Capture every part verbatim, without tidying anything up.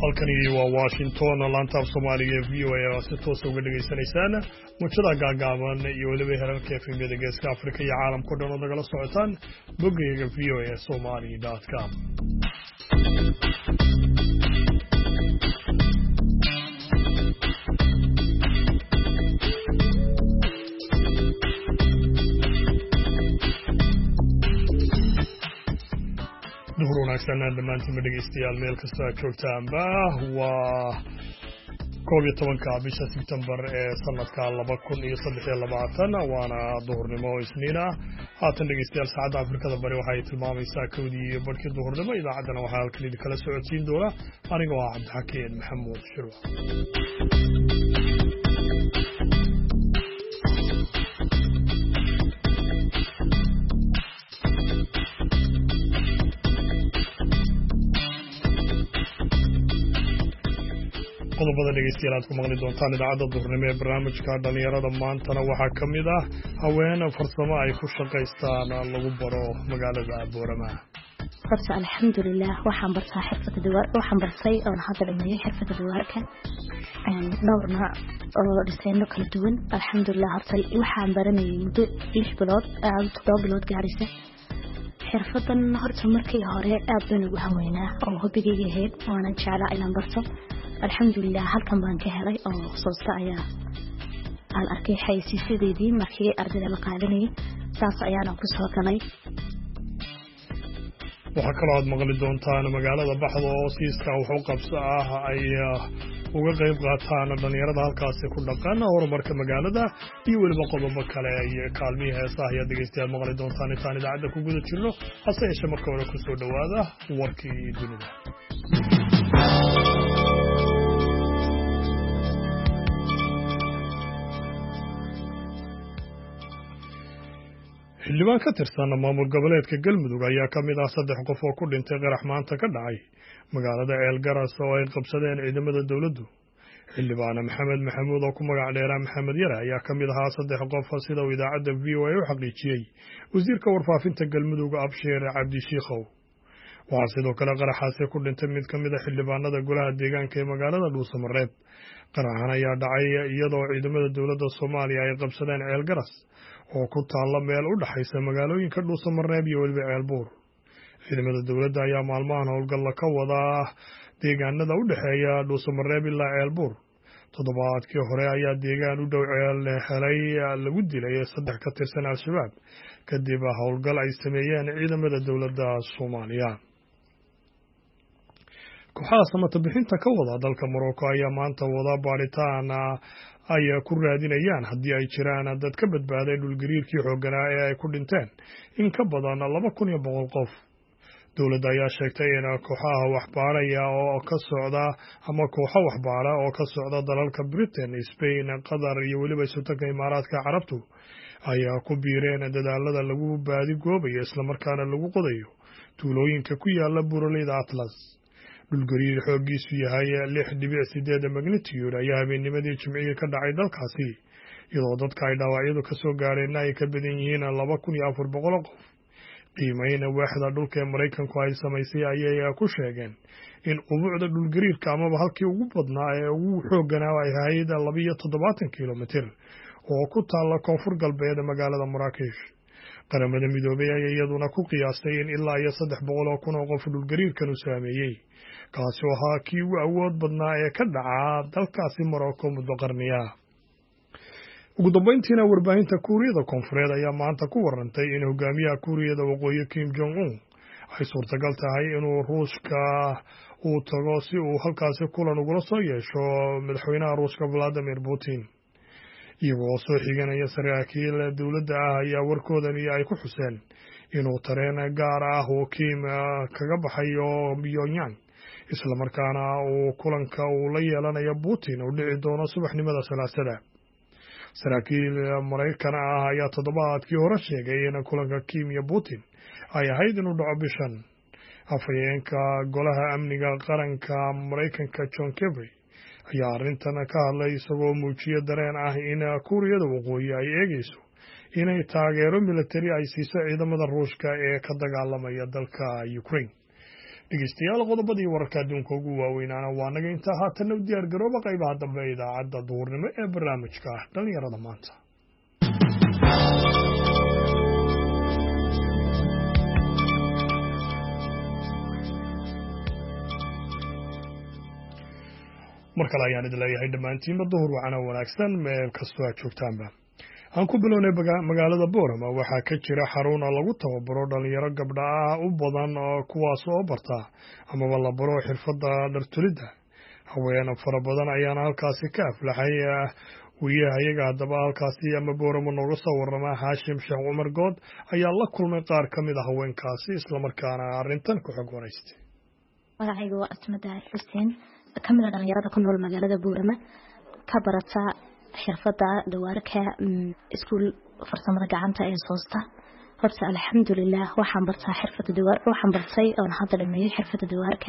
halkani waa Washington laanta af Soomaaliga V O A oo si toos ah uga dhageysanaysaan muujada gaagaaban iyo waliba herarka F M da Geeska Afrika iyo caalamka oo dhan oo nagala socotaan boggeega v o a somali dot com. duhur wanaagsan dhammaantiin dhegeystayaal meel kasta aad joogtaanba waa koob iyo tobanka bisha Sebtembar ee sanadka laba kun iyo saddex iyo labaatan waana duhurnimo Isniin ah haatan dhegeystayaal saacadda Afrikada Bari waxay tilmaamaysaa kowdii iyo barkii duhurnimo idaacaddana waxaa halkan idin kala socodsiin doona anigoo ah Cabdixakiin Maxamuud Shirwa. qodobada dhegeystayaal aad ku maqli doontaan idaacadda duhurnimo ee barnaamijka dhalinyarada maantana waxaa ka mid ah haween farsamo ay ku shaqaystaan lagu baro magaalada Boorama. horta alxamdulilah waxaan bartaa xirfadda duwar waxaan bartay oo hadda dhameeyay xirfadda duwarka een dhowr nooc oo dhisayno kala duwan alxamdulilah horta waxaan baranayay muddo lix bilood aad toddoba bilood gaaraysa xirfaddan horta markii hore aad baan ugu haweynaa oo hobigayga ahayd waana jeclaa inaan barto alxamdulilah halkan baan ka helay oo soosta ayaa aan arkay xaysiisadeedii markii ardayda la qaadanayay saas ayaana ku soo galay. waxaa kaloo aad maqli doontaan magaalada Baxdo oo siiska wuxuu qabso ah ay uga qayb qaataan dhalinyarada halkaasi ku dhaqan horumarka magaalada iyo weliba qodobo kale iyo kaalmihii heesaha ayaa dhegeystayaal maqli doontaan intaan idaacadda ku guda jirno hase yeeshee marka hore ku soo dhowaada warkii dunida. xildhibaan ka tirsan maamul goboleedka Galmudug ayaa ka mid ah saddex qof oo ku dhintay qarax maanta ka dhacay magaalada Eelgaras oo ay qabsadeen ciidamada dawladdu. xildhibaan Maxamed Maxamuud oo ku magac dheeraa Maxamed Yare ayaa ka mid ahaa saddex qof sida uu idaacadda V O A u xaqiijiyay wasiirka warfaafinta Galmudug Abshir Cabdi Shiikhow. waxaa sidoo kale qaraxaasi ku dhintay mid ka mid ah xildhibaanada golaha deegaanka ee magaalada Dhuusamareeb. qaraxan ayaa dhacay iyadoo ciidamada dawladda Soomaaliya ay qabsadeen Eelgaras oo ku taalla meel u dhaxaysa magaalooyinka Dhuusamareeb iyo weliba Ceelbuur. ciidamada dawladda ayaa maalmahan howlgalla ka wada deegaanada u dhaxeeya Dhuusamareeb ilaa Ceelbuur. toddobaadkii hore ayaa deegaan u dhow Ceel helay lagu dilay saddex ka tirsan al-shabaab kadib howlgal ay sameeyeen ciidamada dawladda Soomaaliya. kooxaha samata bixinta ka wada dalka Morocco ayaa maanta wada baaritaan ay ku raadinayaan haddii ay jiraan dad ka badbaaday dhulgariirkii xoogganaa ee ay ku dhinteen in ka badan laba kun iyo boqol qof. dawladda ayaa sheegtay in kooxaha waxbaaraya oo ka socda ama kooxo waxbaara oo ka socda dalalka Britain, Spain, Qatar iyo weliba sultanka Imaaraadka Carabtu ayaa ku biireen dadaalada lagu baadi goobayo isla markaana lagu qodayo tuulooyinka ku yaala Buuraleyda Atlas. dhulgariir xooggiisu yahay lix dhibic sideed magnitude ayaa habeennimadii Jimcihii ka dhacay dalkaasi iyadoo dadka ay dhaawacyadu ka soo gaareen ay ka badan yihiin laba kun iyo afar boqol qof. qiimayna waaxda dhulka ee Mareykanku ay samaysay ayay ku sheegeen in ubuucda dhulgariirka amaba halkii ugu badnaa ee ugu xoogganaa ay ahayd laba iyo toddobaatan kiilomitir oo ku taalla koonfur galbeed magaalada Maraakesh. qaramada midoobay ayaa iyaduna ku qiyaastay in ilaa iyo saddex boqol oo kun oo qof dhulgariirkan u saameeyey kaasi oo ahaa kii ugu awood badnaa ee ka dhaca dalkaasi Morocco muddo qarniya. ugu dambeyntiina warbaahinta Kuuriyada Koonfureed ayaa maanta ku warantay in hogaamiyaha Kuuriyada Waqooyi Kim Jong Un ay suurtagal tahay inuu Ruushka uu tago si uu halkaasi kulan ugula soo yeesho madaxweynaha Ruushka Vladimir Putin. iyagoo soo xiganaya saraakiil dawladda ah ayaa warkoodani ay ku xuseen inuu tareen gaar ah oo Kim kaga baxayo Pyongyang isla markaana uu kulanka uu la yeelanayo Putin uu dhici doono subaxnimada Salaasada. saraakiil Mareykan ah ayaa toddobaadkii hore sheegay in kulanka Kim iyo Putin ay ahayd inuu dhaco bishan. afhayeenka golaha amniga qaranka Mareykanka John Kirby ayaa arrintan ka hadlay isagoo muujiyay dareen ah in Kuuriyada Waqooyi ay eegayso inay taageero militari ay siiso ciidamada Ruushka ee ka dagaalamaya dalka Ukraine. dhegeystayaal qodobadii wararka adduunka ugu waaweynaana waa naga intaa haatan u diyaar garooba qaybaha dambe ee idaacadda duhurnimo ee barnaamijka dhalinyarada maanta. mar kale ayaan idin leeyahay dhammaantiinba duhur wacana wanaagsan meel kastoo aad joogtaanba. aan ku bilownay magaalada Boorama waxaa ka jira xarun lagu tababaro dhalinyaro gabdha ah u badan oo kuwaas oo barta amaba la baro xirfadda dhartulidda. haween fara badan ayaana halkaasi ka aflaxay. wariyaha iyaga haddaba halkaasi ama Boorama nooga soo warrama Haashim Sheekh Cumar Good ayaa la kulmay qaar ka mid ah haweenkaasi isla markaana arrintan ku xog wareystay. magacaygu waa Asmadaa Xuseen ka mid ah dhalinyarada ku nool magaalada Boorama ka barata xirfadda dawaarka iskuul farsamada gacanta ee Soosta. horta alxamdulillah waxaan bartaa xirfadda dawaarka waxaan bartay oo hadda dhameeyay xirfadda dawaarka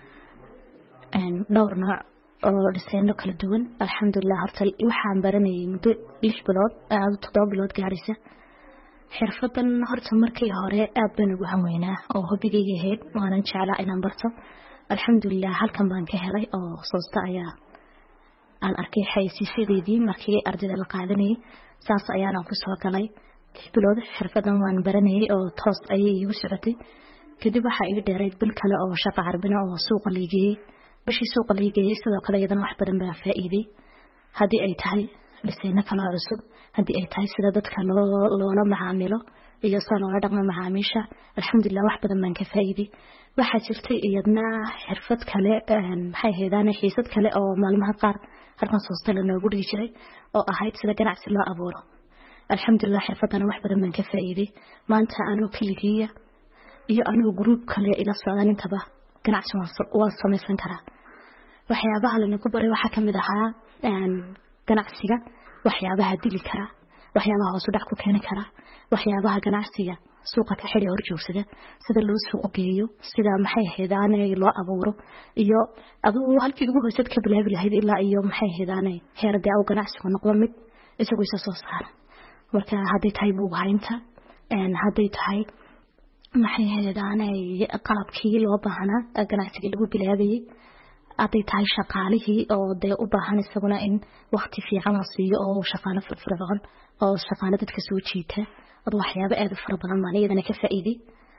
een dhowr nooc oo dhisayno kala duwan. alxamdulillah horta waxaan baranayay muddo lix bilood aad toddoba bilood gaaraysa. xirfaddan horta markii hore aad baan ugu hameynaa oo hobigayga ahayd waanan jeclaa inaan barto. alxamdulillah halkan baan ka helay oo Soosta ayaa aan arkay xaysiisyadii markii ardayda la qaadanayay saas ayaan ku soo galay. bilood xirfaddan waan baranayay oo toos ayay igu socotay. kadib waxa iga dheeray bil kale oo shaqo carbina oo suuqa liigay bishii suuqa liigay sidoo kale iyadana wax badan baa faa'iiday. haddii ay tahay dhisayna kala cusub haddii ay tahay sida dadka loo loola macaamilo iyo sida loola dhaqmo macaamiisha alxamdulillah wax badan baan ka faa'iiday. waxaa jirtay iyadna xirfad kale maxay heedaan xiisad kale oo maalmaha qaar halkan Soosta la noogu dhigi jiray oo ahayd sida ganacsi loo abuuro. alxamdulillah xirfaddan wax badan baan ka faa'iiday. maanta anoo kaligiya iyo anoo group kale ila socdaan intaba ganacsi waan samaysan karaa. waxyaabaha la nagu baray waxaa kamid ahaa ganacsiga waxyaabaha dili kara waxyaabaha hoos u dhac ku keeni kara waxyaabaha ganacsiga suuqa ka xidhi hor joogsada sida loo suuq geeyo sida maxay heedaan loo abuuro iyo adoo halkii ugu hoosad ka bilaabi lahayd ilaa iyo maxay heedaan heerada oo ganacsigu noqdo mid isagu isa soo saara. marka haddii tahay buug haynta een haddii tahay maxay heedaan qalabkii loo baahnaa ganacsiga lagu bilaabayay haddii tahay shaqaalihii oo dee u baahan isaguna in waqti fiican la siiyo oo shaqaale firfircoon oo shaqaale dadka soo jiita oo waxyaabo aad u fara badan baan iyadana ka faa'iiday.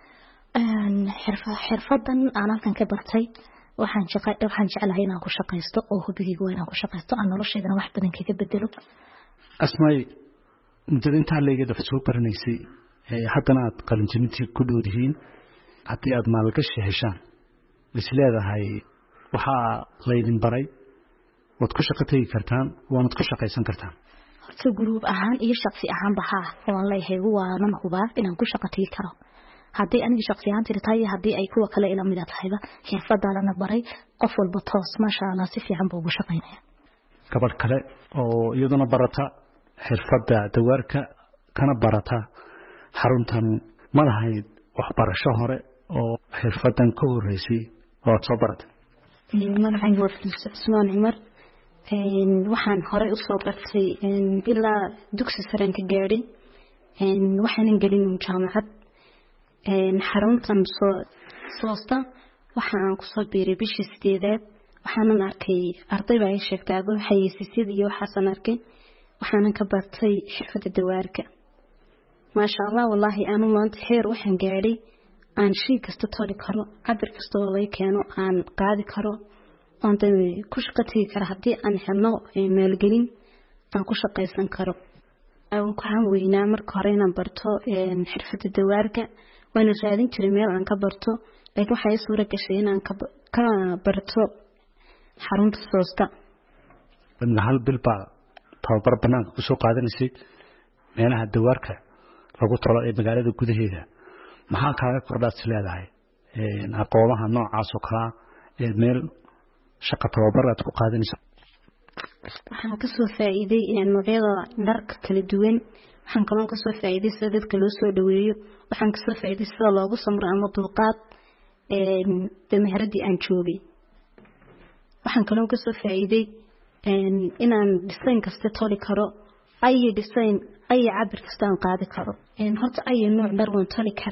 een xirfad xirfaddan aan halkan ka bartay waxaan shaqay waxaan jeclahay inaan ku shaqaysto oo hubigayga inaan ku shaqaysto aan noloshayda wax badan kaga bedelo. asmaay muddada intaa leegeeda soo baranaysay haddana aad qalinjabintii ku dhoodihiin haddii aad maalgashi heshaan is leedahay waxaa laydin baray waad ku shaqo tegi kartaan waanad ku shaqaysan kartaan. horta group ahaan iyo shakhsi ahaan bahaa waan leeyahay waanan hubaa inaan ku shaqo tegi karo. haddii aniga shakhsi ahaan tirtahay haddii ay kuwa kale ila mid tahayba xirfaddaana baray qof walba toos maasha Allah si fiican buu ugu shaqeynaya. gabadh kale oo iyaduna barata xirfadda dawaarka kana barata xaruntan ma lahayd waxbarasho hore oo xirfaddan ka horeysay oo soo baratay. magacaygu waa Usmaan Cumar een waxaan hore u soo bartay een ilaa dugsi sare ka gaadhay een waxaan galin jaamacad een xaruntan soo Soosta waxaan ku soo biiray bishii sideedaad waxaan arkay arday baa ii sheegtay aad waxay siisay iyo waxaan arkay waxaan ka bartay xirfadda dawaarka. ma sha Allah wallahi aanu maanta heer waxaan gaadhay aan shay kasta tooli karo cabir kasta oo la keeno aan qaadi karo aan ku shaqeyn karo haddii aan helno maalgelin aan ku shaqaysan karo. aan ku weynaa marka hore inaan barto xirfadda dawaarka waana raadin jiray meel aan ka barto laakiin waxay suura gashay inaan ka barto xarunta Soosta. hal bil baa tababar banaanka ku soo qaadanaysay meelaha dawaarka lagu talo ee magaalada gudaheeda maxaa kaaga kordhaad leedahay een aqoonaha noocaas oo kala ee meel shaqo tababar aad ku qaadanayso. waxaan ka soo faa'iiday in noocyada dharka kala duwan waxaan kaloo ka soo faa'iiday sida dadka loo soo dhaweeyo waxaan ka soo faa'iiday sida loogu samro ama dulqaad een damaradii aan joogay. waxaan kaloo ka soo faa'iiday een inaan design kasta toli karo ay design ay cabir kasta aan qaadi karo een horta ay nooc dhar waan toli karaa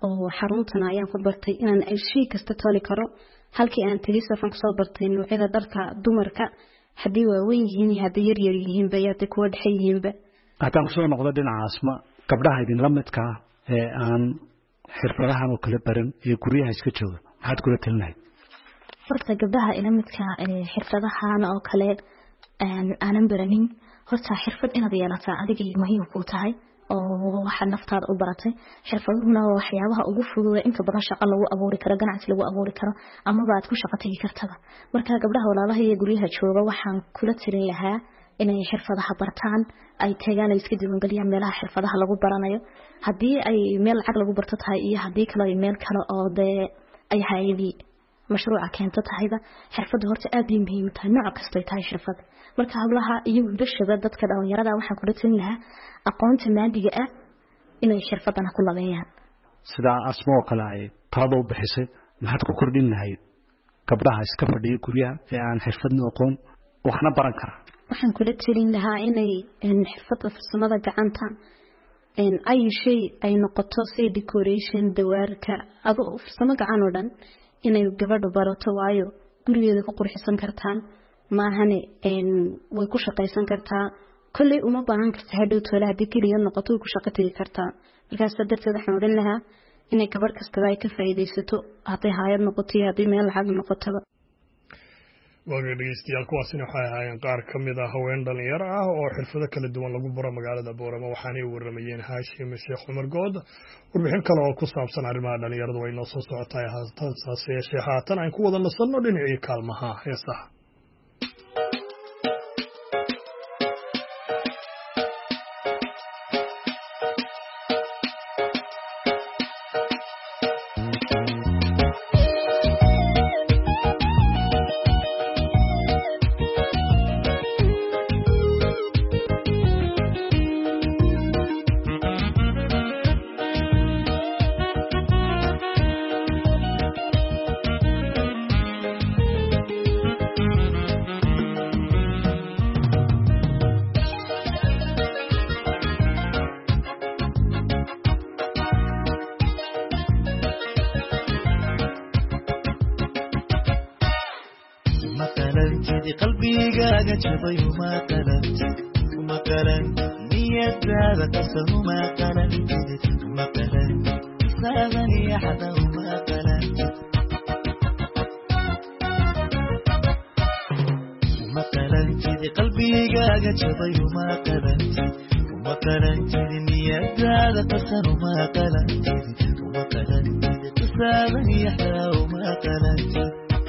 oo xaruntana ayaan ku bartay inaan ay shay kasta tooli karo halkii aan tagay safan ku soo bartay noocyada dharka dumarka haddii waaweyn yihiin haddii yar yar yihiin ba yaad ku wadxay yihiin ba haddaan kusoo noqdo dhinaca asma gabdhaha idin la midka ee aan xirfadahan oo kala baran ee guryaha iska jooga maxaad kula talinahay horta gabdhaha ila midka ee xirfadahan oo kale aanan baranin horta xirfad inaad yeelataa adiga muhiim ku tahay oo waxa naftaada u baratay xirfaduna waxyaabaha ugu fudud inta badan shaqo lagu abuuri karo ganacsi lagu abuuri karo ama baad ku shaqo tagi kartaa marka gabdhaha walaalaha iyo guryaha jooga waxaan kula tirin lahaa inay xirfadaha bartaan ay tagaan iska diiwaan galiyaan meelaha xirfadaha lagu baranayo hadii ay meel lacag lagu barto tahay iyo hadii kale ay meel kale oo de ay hay'adi mashruuca keento tahayda xirfadu horta aad ay muhiim tahay nooc kasta ay tahay xirfad marka hablaha iyo bulshada dadka dhalinyarada waxaan ku dhatin lahaa aqoonta maadiga ah inay xirfadana ku labeeyaan sida asmo kale ay taado u bixisay maxaad ku kordhin lahayd gabdhaha iska fadhiya guryaha ee aan xirfadna aqoon waxna baran kara waxaan ku dhatin lahaa inay xirfadda farsamada gacanta in ay shay ay noqoto si decoration dawaarka ado farsamo gacan oo dhan inay gabadhu barato waayo gurigeeda ku qurxisan kartaan maahane in way ku shaqaysan kartaa kulli uma baahan kartaa hadhow toolaha hadii kaliya noqoto ku shaqo tagi kartaa markaas darteed waxaan oran lahaa inay gabadh kasta ay ka faa'iideysato haday hay'ad noqoto iyo haddii meel lacag noqotaba waagay dhegeystayaal kuwaasina waxay ahaayeen qaar ka mid ah haween dhalinyaro ah oo xirfado kala duwan lagu baro magaalada Boorama waxaanay waramayeen Haashim Sheekh Umar Good warbixin kale oo ku saabsan arrimaha dhalinyarada way noo soo socotay haatan saasiyay haatan aan ku wada nasanno dhinacii kaalmaha heesaha qalbigaaga jabay uma qalantid uma qalantid niyadaada qasan uma qalantid uma qalantid saadan iyo xada uma qalantid uma qalantid qalbigaaga jabay uma qalantid uma qalantid niyadaada qasan uma qalantid uma qalantid saadan iyo xada uma qalantid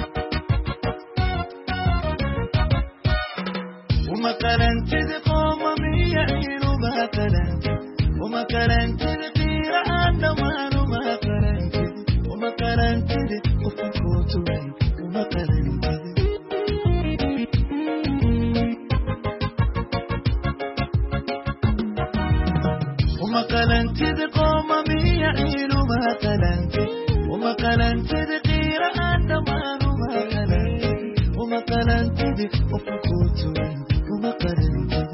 وما كلنتد قوم ميعين وما كلنتد وما كلنتد غير أنا وما كلنتد وما كلنتد وفكوتوي وما كلنتد وما كلنتد قوم ميعين وما كلنتد وما كلنتد غير أنا وما كلنتد وما كلنتد وفكوتوي وما قرنتد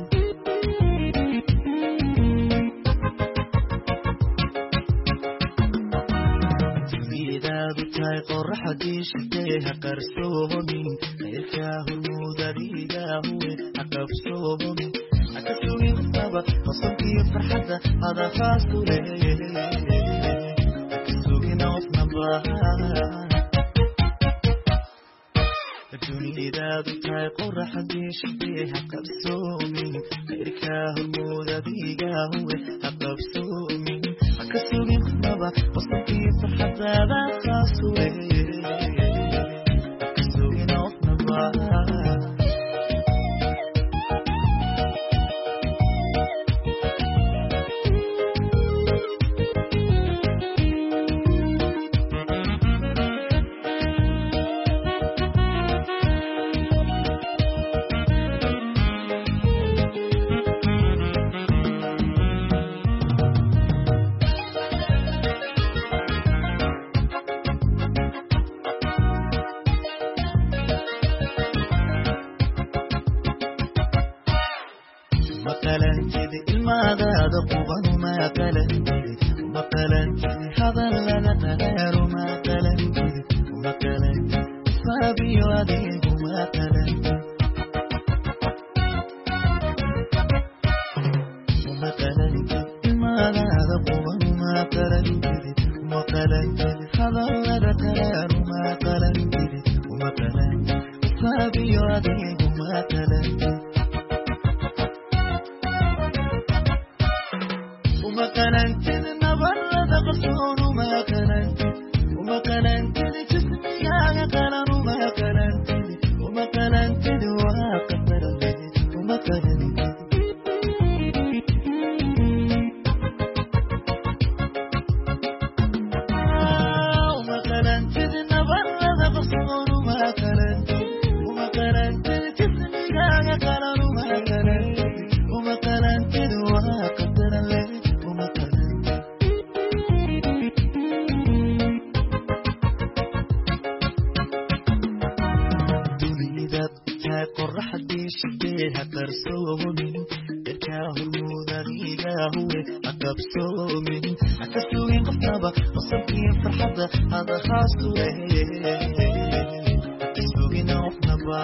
إذا بتاي قرح ديش ديها قرسوهمي غيركاه المودريدا هو أقفسوهمي أكسوهي مصابة وصمتي فرحة هذا خاصو ليه أكسوهي نوف نباها الدنيا بتاعي قرح ديش بيها قبسومي غيركاه الموضة ديقاه هو أقبسومي أكسومي مخنبة وصلتي فرحة هذا خاصوي أكسومي نوف نباها uma qalantid hadallada qaraar uma qalantid uma qalantid sabiyo adigu uma qalantid uma qalantid imaadaada quban uma qalantid uma qalantid hadallada qaraar uma qalantid uma qalantid sabiyo adigu uma qalantid uma qalantid nabarada qarsoon uma qalantid uma qalantid jismigaaga qalan uma qalantid uma qalantid waa qadar uma qalantid uma qalantid nabarada qarsoon uma qalantid uma qalantid jismigaaga qalan uma qalantid uma qalantid waa qadar uma qalantid dunida ka qorraxdii shideeha qarsoomin dadka hormuudaniga huwe aqabsoomin akasuugin qofnaba qosabkii farxadda hada khaasu akasuugin qofnaba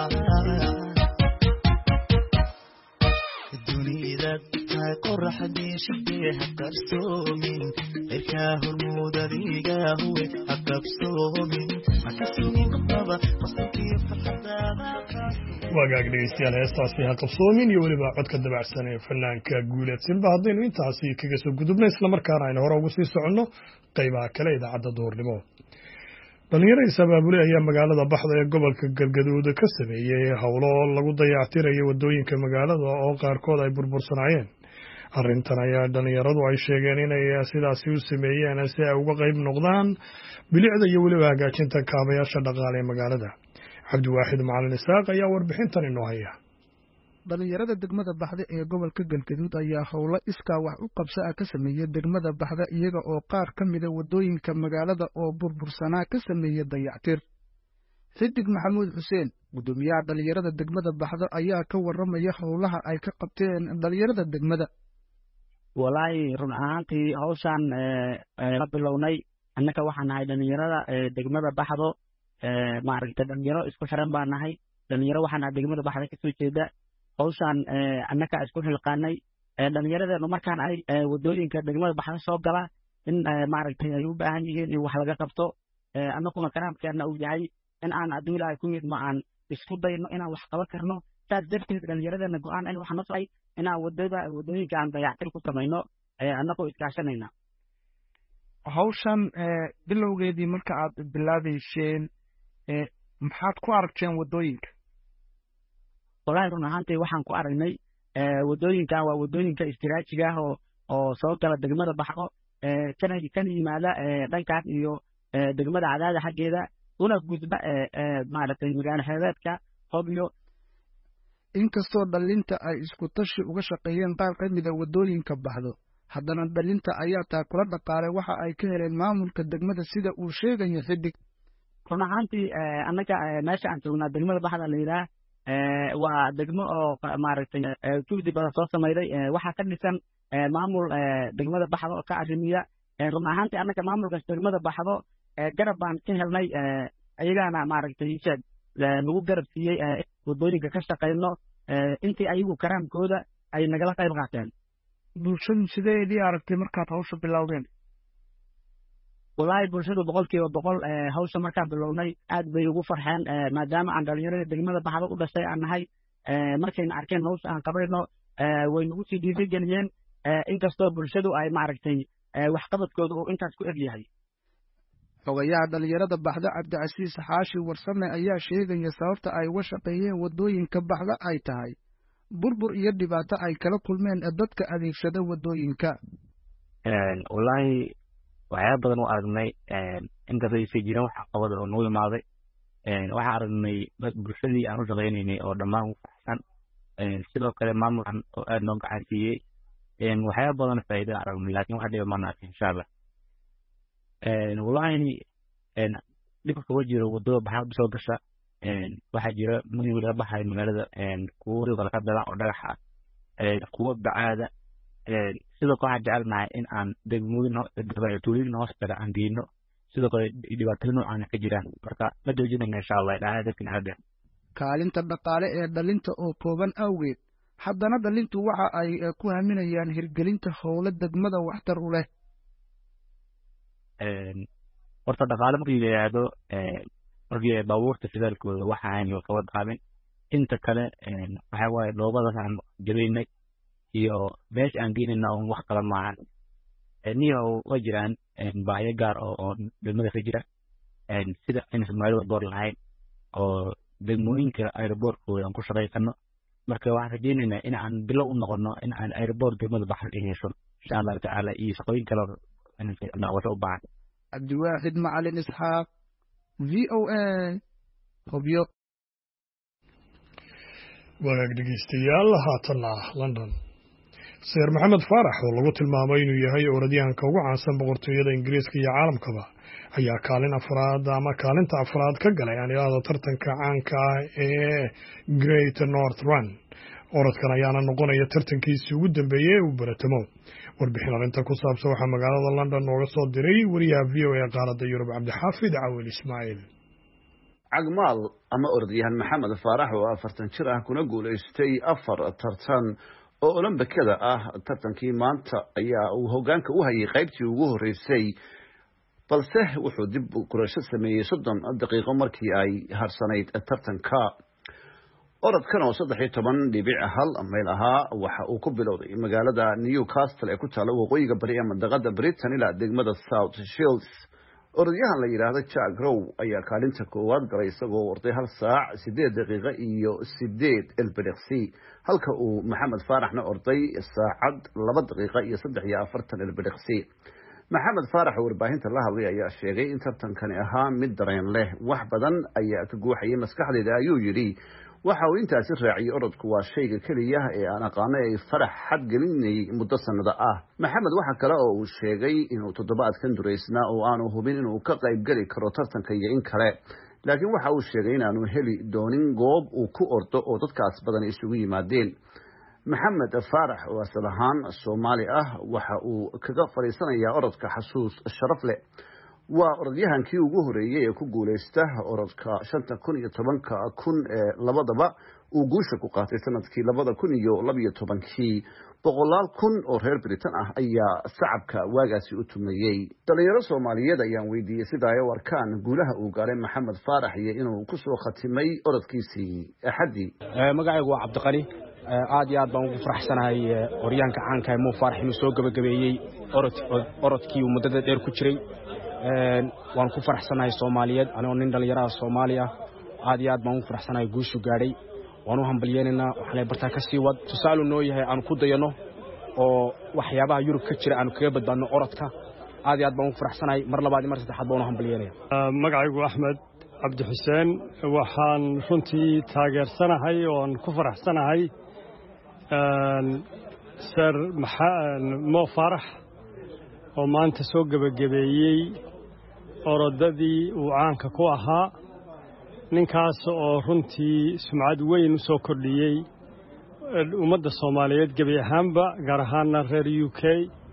dunida ka qorraxdii shideeha qarsoomin dadka hormuudaniga huwe aqabsoomin akasuugin qofnaba qosabkii farxadda wagaag dhegeystayaal heestaasi ha qabsoomin iyo weliba codka dabacsan ee fanaanka guuleed silba haddaynu intaasi kaga soo gudubna islamarkaana aynu hore ugu sii soconno qaybaha kale idaacadda duhurnimo dhalinyaro is-abaabule ayaa magaalada baxda ee gobolka galgaduud ka sameeyey howlo lagu dayactirayo wadooyinka magaalada oo qaarkood ay burbursanaayeen arrintan ayaa dhalinyaradu ay sheegeen inay sidaasi u sameeyeen si ay uga qayb noqdaan bilicda iyo weliba hagaajinta kaabayaasha dhaqaale ee magaalada cabdiwaaxid macalin isaaq ayaa warbixintan inoo haya dhalinyarada degmada baxda ee gobolka galgaduud ayaa howlo iskaa wax u qabso ah ka sameeyey degmada baxda iyaga oo qaar ka mida wadooyinka magaalada oo burbursanaa ka sameeyey dayactir xidig maxamuud xuseen guddoomiyaha dhalinyarada degmada baxda ayaa ka warramaya howlaha ay ka qabteen dhalinyarada degmada walaahi run ahaantii hawshaan la bilownay annaka waxaan nahay dhalinyarada degmada baxdo maaragta dhalinyaro isku xiran baan nahay dhalinyaro waxaan nahay degmada baxda kasoo jeeda hawshaan annaka isku xilqaanay dhalinyaradeennu markaan ay wadooyinka degmada baxda soo gala in maaragtay ay u baahan yihiin in wax laga qabto annaguna karaamkeena uu yahay in aan adduun ilaahay ku midma aan isku dayno inaan wax qaban karno saas darteed dhalinyaradeenna go-aan in waxaa noo socay inaan wadada wadooyinka aan dayactir ku samayno annagoo iskaashanayna hawshan bilowgeedii marka aad bilaabayseen maxaad ku aragteen wadooyinka wallaahi run ahaantii waxaan ku aragnay wadooyinkan waa wadooyinka istiraajiga ah oo oo soo gala degmada baxdo kana kana yimaada dhankaas iyo degmada cadaada xaggeeda una gudba maaragtay magaalo xeebeedka hobyo inkastoo dhalinta ay isku tashi uga shaqeeyeen qaar ka mida wadooyinka baxdo haddana dhalinta ayaa taa kula dhaqaalay waxa ay ka heleen maamulka degmada sida uu sheegayo xidig run ahaantii annaga meesha aan joognaa degmada baxda la yidhaah waa degmo oo maaragtay juhdi badan soo samayday waxaa ka dhisan maamul degmada baxdo oo ka arrimiya run ahaantii annaga maamulkaas degmada baxdo garab baan ka helnay ayagaana maaragtay sheeg nagu garab siiyey wadooyinka ka shaqayno intii ayagu karaamkooda ay nagala qayb qaateen bulshadu sideedii aragtay markaad hawsha bilowdeen wallaahi bulshadu boqolkiiba boqol hawsha markaan bilownay aad bay ugu farxeen maadaama aan dhalinyarada degmada baxdo u dhashay aan nahay markayna arkeen hawsha aan qabayno way nagu sii dhiirigeliyeen inkastoo bulshadu ay maaragtay waxqabadkooda uu intaas ku eg yahay xogayaha dhalinyarada baxda cabdicasiis xaashi warsame ayaa sheegaya sababta ay uga shaqeeyeen wadooyinka baxda ay tahay burbur iyo dhibaato ay kala kulmeen dadka adeegsada wadooyinka wallaahi waxyaaba badan u aragnay inkastaysa jiran wax qabada oo nagu imaaday waxaa aragnay bulshadii aan u shaqaynaynay oo dhammaan u faraxsan sidoo kale maamulkan oo aad noo gacansiiyey waxyaaba badan faa'iida aragnay laakiin wax dhiba maana arkin insha allah wallaahi dhibka kuwa jiro wadada baxaad soo gasha waxaa jira mudug laga baxayo magaalada kuwa riiqal ka dalan oo dhagax ah kuwa bacaada sidoo kale waxaan jecelnahay in aan degmooyin tuulooyin hoostala aan geyno sidoo kale dhibaatooyin noocaan ka jiraan marka ma joojinayna insha allah ilaahay dadkan hadda kaalinta dhaqaale ee dhalinta oo kooban awgeed haddana dhalintu waxa ay ku haaminayaan hirgelinta howlo degmada waxtar u leh horta dhaqaale markii la yidhaahdo markii baabuurta fidaalkooda waxa aynu ka wada qaabin inta kale waxa waaye dhoobadaas aan jabaynay iyo meesha aan geynayna oo wax kala maahan niyo waa jiraan baahiyo gaar oo degmada ka jira sida in Soomaaliya door lahayn oo degmooyinka aeroboortkooda aan ku shaqaysano marka waxaan rajaynaynaa in aan bilow u noqono in aan aeroboort degmada baxal yeesho insha Allah tacaala iyo shaqooyin kale oo u baahan Cabdiwaaxid Macalin Isxaaq V O A Hobyo wanaag dhegeystayaal haatana London Sir Maxamed Faarax oo lagu tilmaamay inuu yahay orodyahanka ugu caansan boqortooyada Ingiriiska iyo caalamkaba ayaa kaalin afraad ama kaalinta afraad ka galay aniga tartanka caanka ah ee Great North Run orodkan ayaana noqonaya tartankiisii ugu dambeeyay uu baratamo warbixin arinta ku saabsan waxa magaalada London nooga soo diray wariyaha V O A qaaradda Yurub Cabdixaafid Cawil Ismaaciil Agmaal ama orodyahan Maxamed Faarax oo afartan jir ah kuna guuleystay afar tartan oo Olombikada ah tartankii maanta ayaa uu hoggaanka u hayay qaybtii ugu horeysay balse wuxuu dib u kurasho sameeyay soddon daqiiqo markii ay harsanayd tartanka orodkan oo saddex iyo toban dhibic hal mayl ahaa waxa uu ku bilowday magaalada Newcastle ee ku taala waqooyiga bari ee mandaqada Britain ilaa degmada South Shields orodyahan la yiraahdo Jack Rowe ayaa kaalinta koowaad galay isagoo orday hal saac sideed daqiiqo iyo sideed ilbiriqsi halka uu Maxamed Faaraxna orday saacad laba daqiiqo iyo saddex iyo afartan ilbiriqsi Maxamed Faarax warbaahinta la hadlay ayaa sheegay in tartankani ahaa mid dareen leh wax badan ayaa ka guuxayay maskaxdeeda ayuu yiri waxa uu intaasi raaciyay orodku waa shayga kaliya ee aan aqaano ee farax xad gelinay muddo sanada ah Maxamed waxa kale oo uu sheegay inuu toddobaadkan dureysnaa oo aanu hubin inuu ka qayb gali karo tartanka iyo in kale laakiin waxa uu sheegay inaanu heli doonin goob uu ku ordo oo dadkaas badan isugu yimaadeen Maxamed Faarax oo asal ahaan Soomaali ah waxa uu kaga fariisanayaa orodka xasuus sharaf leh waa orodyahankii ugu horeeyay ee ku guuleysta orodka shanta kun iyo tobanka kun ee labadaba uu guusha ku qaatay sanadkii labada kun iyo laba iyo tobankii boqolaal kun oo reer Britain ah ayaa sacabka waagaasi u tumayay dhalinyaro Soomaaliyeed ayaan weydiiyay sida ay u arkaan guulaha uu gaaray Maxamed Faarax iyo inuu ku soo khatimay orodkiisii axadii magacaygu waa Cabdiqali aad iyo aad baan ugu faraxsanahay oryaanka caanka ah Mo Faarax inuu soo gabagabeeyay orod orodkii uu muddada dheer ku jiray waan ku faraxsanahay Soomaaliyeed anoo nin dhalinyaro Soomaali ah aad iyo aad baan ugu faraxsanahay guushu gaaray waan u hambalyeynaa waxaan ay bartaa ka sii wad tusaale noo yahay aan ku dayano oo waxyaabaha Yurub ka jira aan kaga badbaadno orodka aad iyo aad baan ugu faraxsanahay mar labaad iyo mar saddexaad baan u hambalyeynaa magacaygu Axmed Cabdi Xuseen waxaan runtii taageersanahay oo aan ku faraxsanahay Sir Mo Faarax oo maanta soo gabagabeeyay orodadii uu caanka ku ahaa ninkaas oo runtii sumcad weyn u soo kordhiyay ummadda Soomaaliyeed gabi ahaanba gaar ahaan reer U K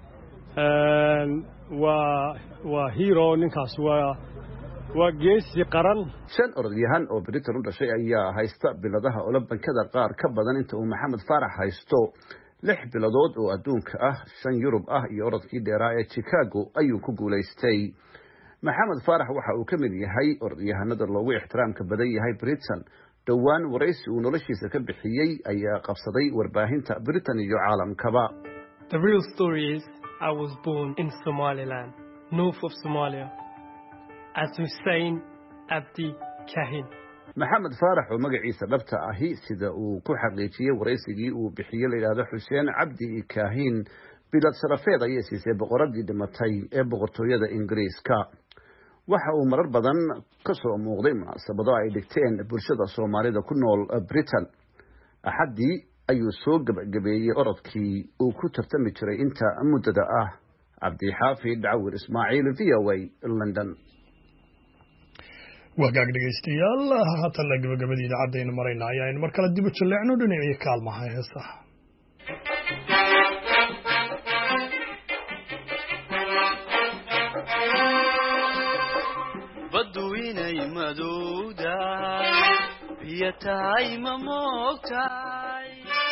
waa waa hero ninkaas waa waa geesi qaran shan orodyahan oo Britain u dhashay ayaa haysta biladaha Olombikada qaar ka badan inta uu Maxamed Faarax haysto lix biladood oo adduunka ah shan Yurub ah iyo orodkii dheeraa ee Chicago ayuu ku guuleystay Maxamed Faarax waxa uu ka mid yahay orodyahanada loogu ixtiraamka badan yahay Britain dhawaan waraysi uu noloshiisa ka bixiyay ayaa qabsaday warbaahinta Britain iyo caalamkaba The real story is I was born in Somaliland north of Somalia as Hussein Abdi Kahin Maxamed Faarax oo magaciisa dhabta ahi sida uu ku xaqiijiyay waraysigii uu bixiyay leeyahay Hussein Abdi Kahin bilad sharafeed ay siisay boqoradii dhimatay ee boqortooyada Ingiriiska waxa uu marar badan ka soo muuqday munaasabado ay dhigteen bulshada Soomaalida ku nool Britain axadii ayuu soo gabagabeeyay orodkii uu ku tartami jiray inta muddada ah Cabdixaafid Cawil Ismaaciil V O A London wagaag dhegeystayaal haatan la gabagabadii idaacadaynu maraynaa ayaynu mar kale dib u jaleecno dhinacii kaalmaha heesaha madowdahay biyo tahay ma moogtahay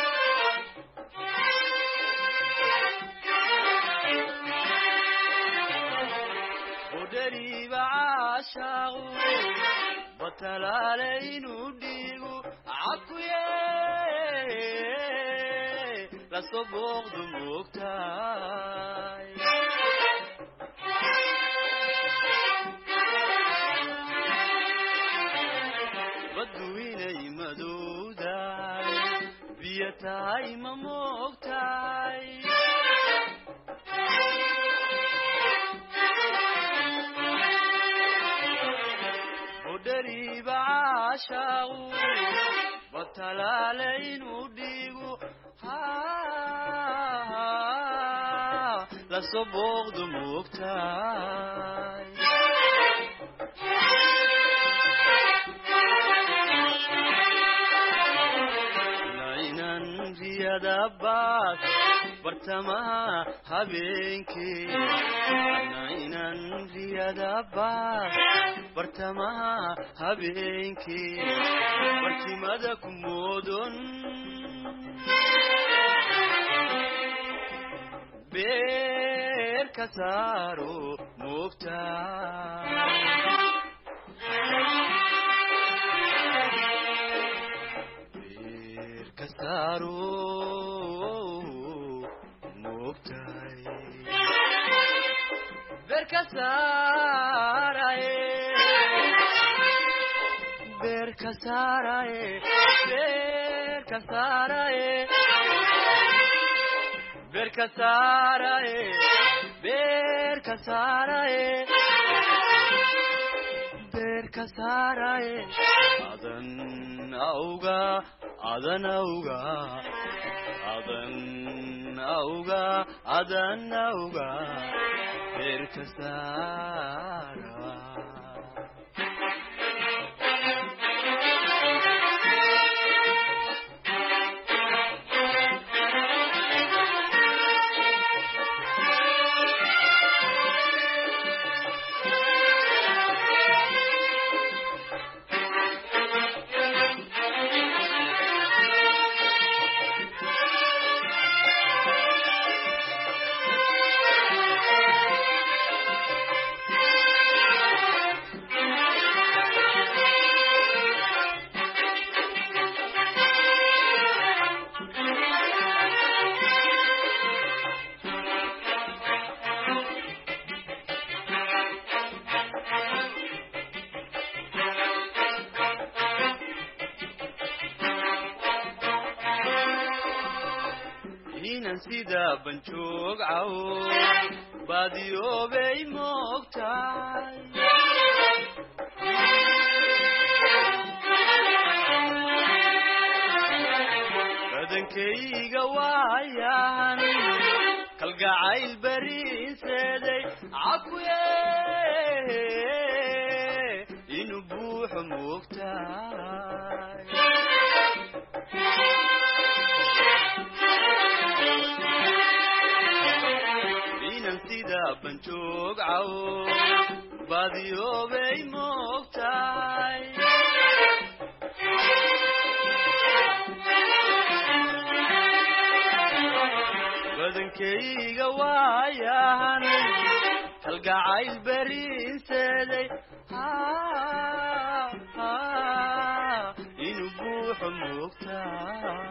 udhariiba caashaqu batalaale inuu dhiigu cakuye lasoo booqdu moogtahay badduinay madowdahay biyo tahay ma moogtahay udhariiba caashaqu batalaale inuu dhiigu lasoo booqdu moogtahay nainan riyada baas bartamaha habeenkii nainan riyada baas bartamaha habeenkii bartimada ku moodon beer ka saaro moogtahay beer ka saaro moogtahay beer ka saaraye beer ka saaraye beer ka saaraye beer ka saaraye beer ka saaraye beer ka saaraye adan awga adan awga adan awga adan awga beer ka saara sida banjoog caw baadiyoobay moogtahay badankayga waayan kalgacayl bariinseeday cakuye inuu buuxo moogtahay sida banjoog caw baadiyoobay moogtahay badankayga waayan kalgacayl bariinseeday inuu buuxo moogtahay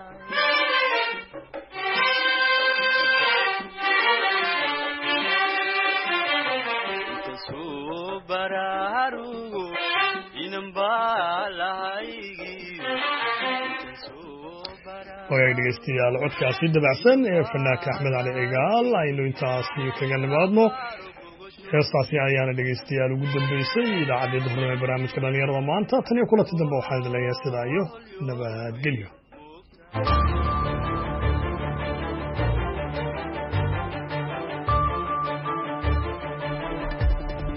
bararugo inan balahaygi waya dhegeystayaal codkaasi dabacsan ee fanaanka axmed cali cigaal aynu intaasi kaga nimaadno heestaasi ayaana dhegeystayaal ugu dambeysay idaacadda duhurnimo ee barnaamijka dhalinyarada maanta tan iyo kulanti dambe waxaan idin leeyahay sidaa iyo nabadgelyo